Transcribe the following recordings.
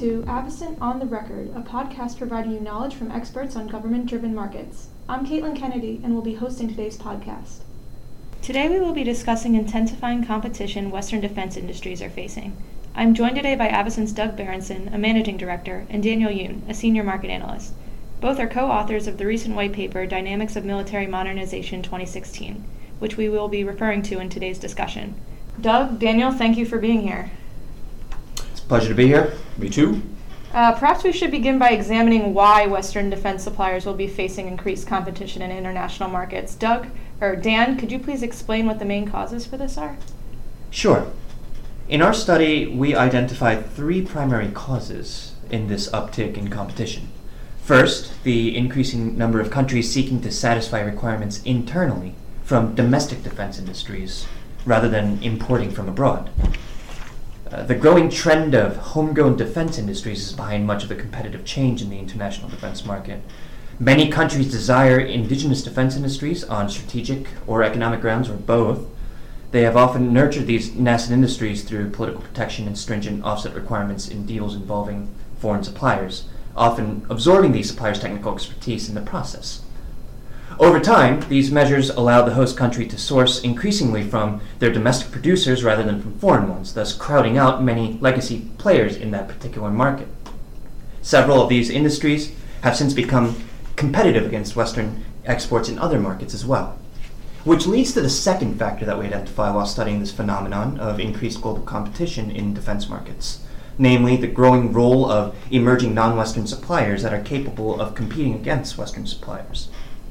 to Avocent on the Record, a podcast providing you knowledge from experts on government-driven markets. I'm Caitlin Kennedy, and will be hosting today's podcast. Today we will be discussing intensifying competition Western defense industries are facing. I'm joined today by Avocent's Doug Berenson, a managing director, and Daniel Yoon, a senior market analyst. Both are co-authors of the recent white paper, Dynamics of Military Modernization 2016, which we will be referring to in today's discussion. Doug, Daniel, thank you for being here. Pleasure to be here. Me too. Perhaps we should begin by examining why Western defense suppliers will be facing increased competition in international markets. Dan, could you please explain what the main causes for this are? Sure. In our study, we identified three primary causes in this uptick in competition. First, the increasing number of countries seeking to satisfy requirements internally from domestic defense industries rather than importing from abroad. The growing trend of homegrown defense industries is behind much of the competitive change in the international defense market. Many countries desire indigenous defense industries on strategic or economic grounds, or both. They have often nurtured these nascent industries through political protection and stringent offset requirements in deals involving foreign suppliers, often absorbing these suppliers' technical expertise in the process. Over time, these measures allow the host country to source increasingly from their domestic producers rather than from foreign ones, thus crowding out many legacy players in that particular market. Several of these industries have since become competitive against Western exports in other markets as well, which leads to the second factor that we identify while studying this phenomenon of increased global competition in defense markets, namely the growing role of emerging non-Western suppliers that are capable of competing against Western suppliers.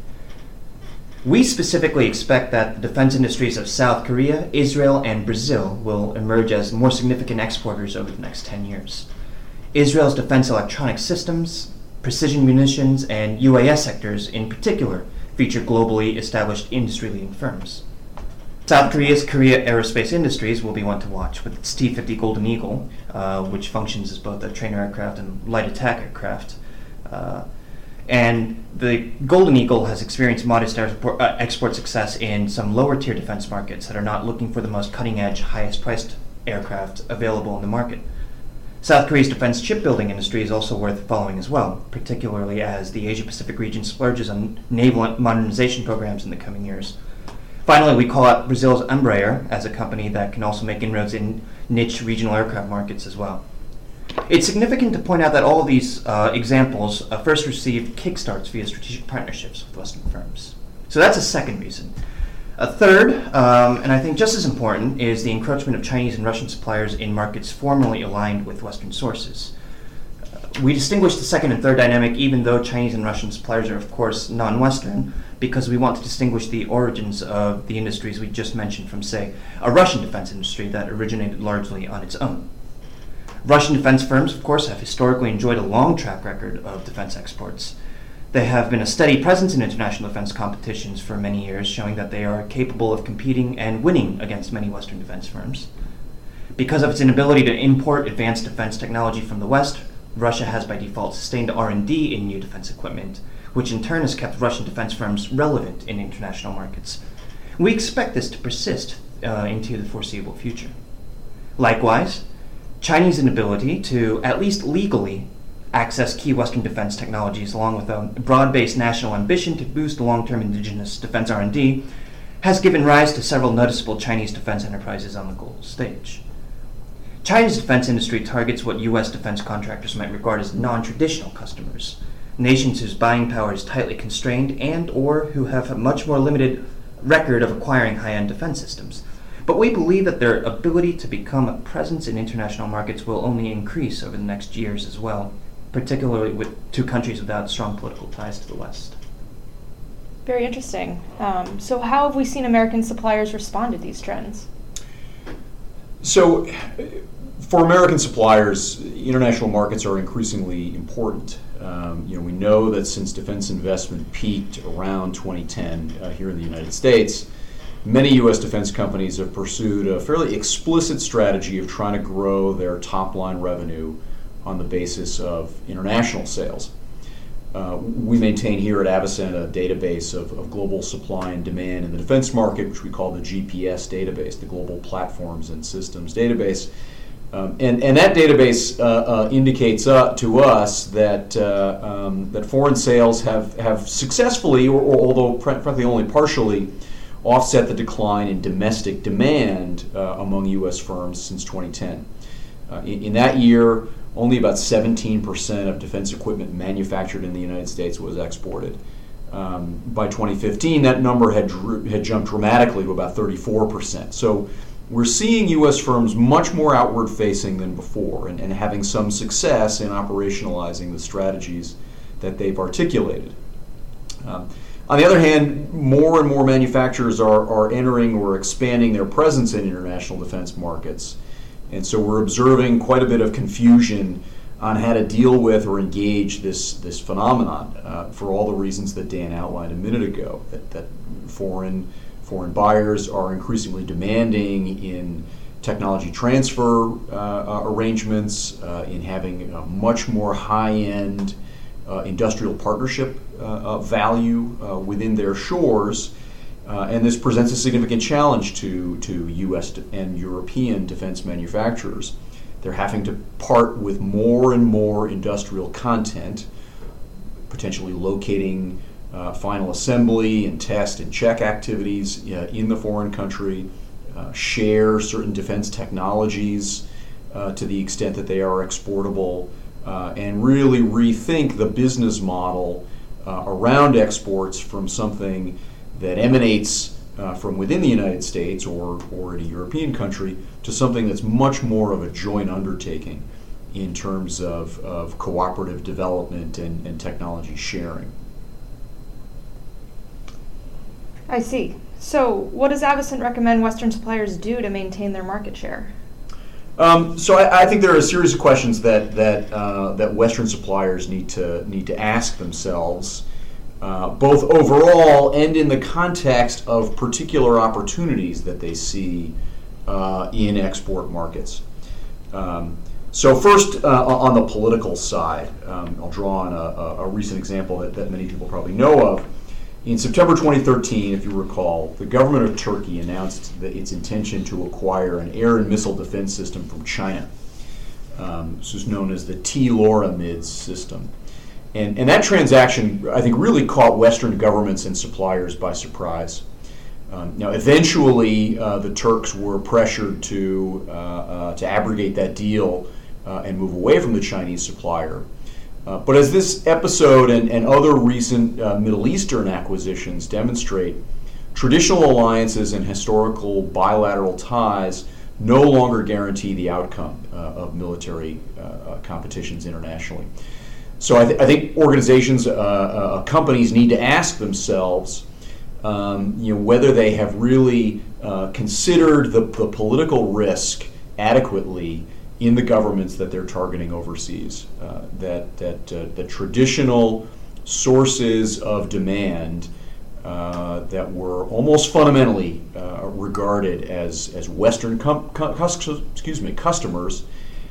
We specifically expect that the defense industries of South Korea, Israel, and Brazil will emerge as more significant exporters over the next 10 years. Israel's defense electronic systems, precision munitions, and UAS sectors in particular feature globally established industry-leading firms. South Korea's Korea Aerospace Industries will be one to watch, with its T-50 Golden Eagle, which functions as both a trainer aircraft and light attack aircraft. And the Golden Eagle has experienced modest export success in some lower-tier defense markets that are not looking for the most cutting-edge, highest-priced aircraft available in the market. South Korea's defense shipbuilding industry is also worth following as well, particularly as the Asia-Pacific region splurges on naval modernization programs in the coming years. Finally, we call out Brazil's Embraer as a company that can also make inroads in niche regional aircraft markets as well. It's significant to point out that all of these examples first received kickstarts via strategic partnerships with Western firms. So that's a second reason. A third, and I think just as important, is the encroachment of Chinese and Russian suppliers in markets formerly aligned with Western sources. We distinguish the second and third dynamic even though Chinese and Russian suppliers are of course non-Western, because we want to distinguish the origins of the industries we just mentioned from, say, a Russian defense industry that originated largely on its own. Russian defense firms, of course, have historically enjoyed a long track record of defense exports. They have been a steady presence in international defense competitions for many years, showing that they are capable of competing and winning against many Western defense firms. Because of its inability to import advanced defense technology from the West, Russia has by default sustained R&D in new defense equipment, which in turn has kept Russian defense firms relevant in international markets. We expect this to persist into the foreseeable future. Likewise, Chinese inability to, at least legally, access key Western defense technologies, along with a broad-based national ambition to boost long-term indigenous defense R&D, has given rise to several noticeable Chinese defense enterprises on the global stage. China's defense industry targets what U.S. defense contractors might regard as non-traditional customers, nations whose buying power is tightly constrained and or who have a much more limited record of acquiring high-end defense systems. But we believe that their ability to become a presence in international markets will only increase over the next years as well, particularly with two countries without strong political ties to the West. Very interesting. So how have we seen American suppliers respond to these trends? So, for American suppliers, international markets are increasingly important. We know that since defense investment peaked around 2010 here in the United States, many U.S. defense companies have pursued a fairly explicit strategy of trying to grow their top-line revenue on the basis of international sales. We maintain here at Avocent a database of global supply and demand in the defense market, which we call the GPS database, the Global Platforms and Systems Database. And that database indicates to us that that foreign sales have successfully, or although frankly only partially, offset the decline in domestic demand among U.S. firms since 2010. In that year, only about 17% of defense equipment manufactured in the United States was exported. By 2015, that number had jumped dramatically to about 34%. So we're seeing U.S. firms much more outward-facing than before, and having some success in operationalizing the strategies that they've articulated. On the other hand, more and more manufacturers are entering or expanding their presence in international defense markets. And so we're observing quite a bit of confusion on how to deal with or engage this phenomenon for all the reasons that Dan outlined a minute ago, that foreign buyers are increasingly demanding in technology transfer arrangements, in having a much more high-end industrial partnership value within their shores, and this presents a significant challenge to U.S. and European defense manufacturers. They're having to part with more and more industrial content, potentially locating final assembly and test and check activities in the foreign country, share certain defense technologies to the extent that they are exportable, and really rethink the business model around exports from something that emanates from within the United States or in a European country to something that's much more of a joint undertaking in terms of cooperative development and technology sharing. I see. So what does Avocent recommend Western suppliers do to maintain their market share? So I think there are a series of questions that Western suppliers need to ask themselves, both overall and in the context of particular opportunities that they see in export markets. So first, on the political side, I'll draw on a recent example that many people probably know of. In September 2013, if you recall, the government of Turkey announced that its intention to acquire an air and missile defense system from China. This is known as the T-LORA-MIDS system. And that transaction, I think, really caught Western governments and suppliers by surprise. Now, eventually, the Turks were pressured to abrogate that deal and move away from the Chinese supplier. But as this episode and other recent Middle Eastern acquisitions demonstrate, traditional alliances and historical bilateral ties no longer guarantee the outcome of military competitions internationally. So I think organizations, companies need to ask themselves, whether they have really considered the political risk adequately in the governments that they're targeting overseas. That traditional sources of demand that were almost fundamentally regarded as Western customers,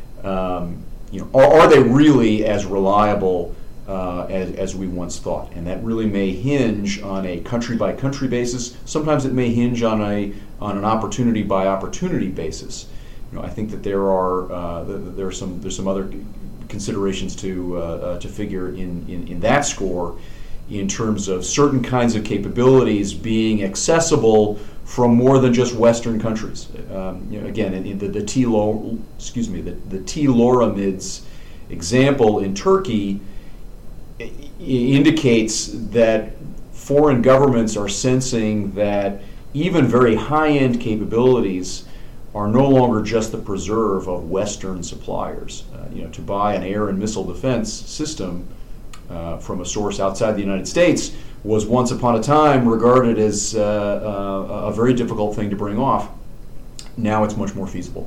are they really as reliable as we once thought? And that really may hinge on a country by country basis. Sometimes it may hinge on an opportunity by opportunity basis. I think that there's some other considerations to figure in that score, in terms of certain kinds of capabilities being accessible from more than just Western countries. Again, in the T-LORA-MIDS example in Turkey indicates that foreign governments are sensing that even very high-end capabilities are no longer just the preserve of Western suppliers. To buy an air and missile defense system from a source outside the United States was once upon a time regarded as a very difficult thing to bring off. Now it's much more feasible.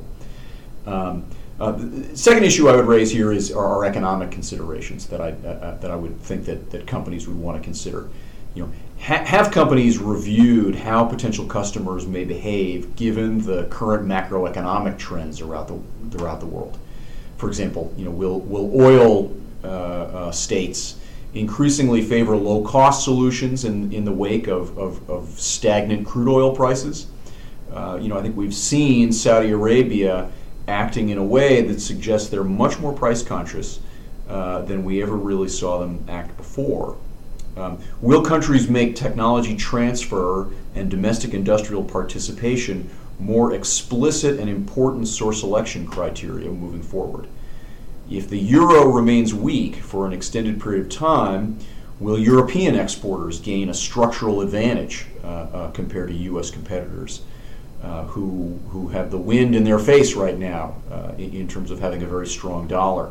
The second issue I would raise here are economic considerations that I would think that companies would want to consider. Have companies reviewed how potential customers may behave given the current macroeconomic trends throughout the world? For example, will oil states increasingly favor low-cost solutions in the wake of stagnant crude oil prices? I think we've seen Saudi Arabia acting in a way that suggests they're much more price conscious than we ever really saw them act before. Will countries make technology transfer and domestic industrial participation more explicit and important source selection criteria moving forward? If the euro remains weak for an extended period of time, will European exporters gain a structural advantage compared to U.S. competitors who have the wind in their face right now in terms of having a very strong dollar?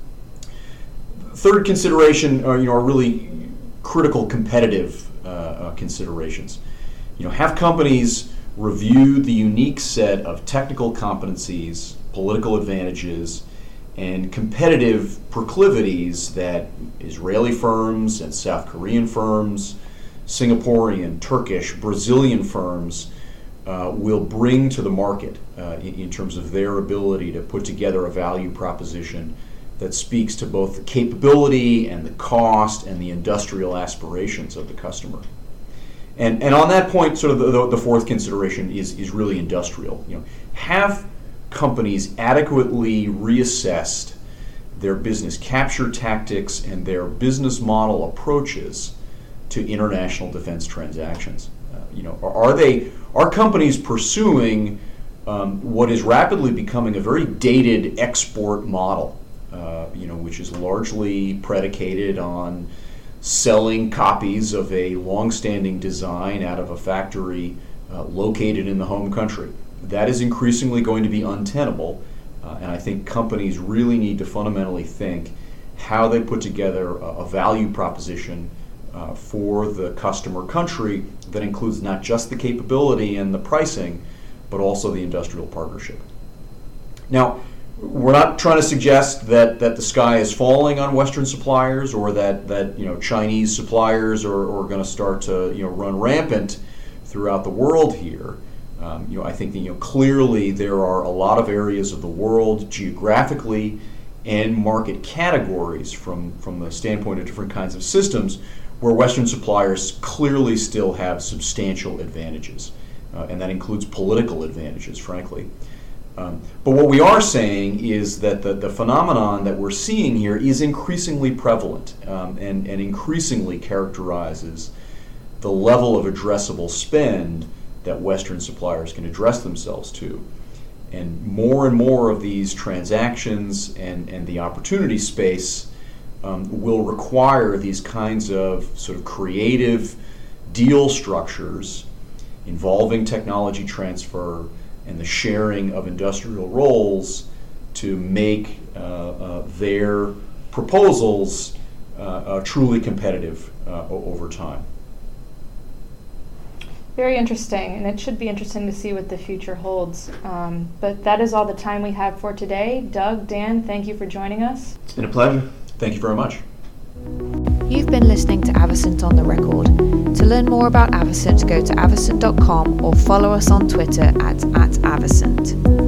Third consideration are really critical competitive considerations. Have companies reviewed the unique set of technical competencies, political advantages, and competitive proclivities that Israeli firms and South Korean firms, Singaporean, Turkish, Brazilian firms will bring to the market in terms of their ability to put together a value proposition that speaks to both the capability and the cost and the industrial aspirations of the customer. And on that point, sort of the fourth consideration is really industrial. Have companies adequately reassessed their business capture tactics and their business model approaches to international defense transactions? Are companies pursuing what is rapidly becoming a very dated export model, which is largely predicated on selling copies of a long-standing design out of a factory located in the home country? That is increasingly going to be untenable, and I think companies really need to fundamentally think how they put together a value proposition for the customer country that includes not just the capability and the pricing, but also the industrial partnership. Now, we're not trying to suggest that the sky is falling on Western suppliers or that Chinese suppliers are going to start to run rampant throughout the world here. I think that clearly there are a lot of areas of the world geographically and market categories from the standpoint of different kinds of systems where Western suppliers clearly still have substantial advantages, and that includes political advantages, frankly. But what we are saying is that the phenomenon that we're seeing here is increasingly prevalent and increasingly characterizes the level of addressable spend that Western suppliers can address themselves to. And more of these transactions and the opportunity space will require these kinds of sort of creative deal structures involving technology transfer and the sharing of industrial roles to make their proposals truly competitive over time. Very interesting, and it should be interesting to see what the future holds. But that is all the time we have for today. Doug, Dan, thank you for joining us. It's been a pleasure. Thank you very much. You've been listening to Avasant on the Record. To learn more about Avasant, go to avasant.com or follow us on Twitter at Avasant.